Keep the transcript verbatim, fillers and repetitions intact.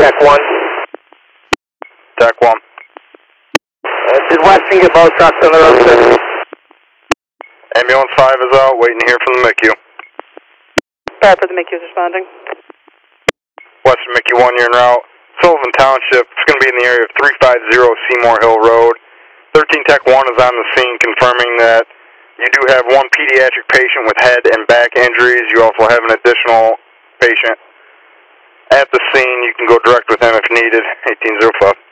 Tech one. Tech one. Uh, did Weston get both trucks on the road, sir? Ambulance five is out, waiting to hear from the M I C U. Bradford, the M I C U is responding. Western M I C U one, you're en route. Sullivan Township, it's going to be in the area of three five zero Seymour Hill Road. thirteen Tech one is on the scene confirming that you do have one pediatric patient with head and back injuries. You also have an additional patient at the scene. You can go direct with him if needed. eighteen oh five.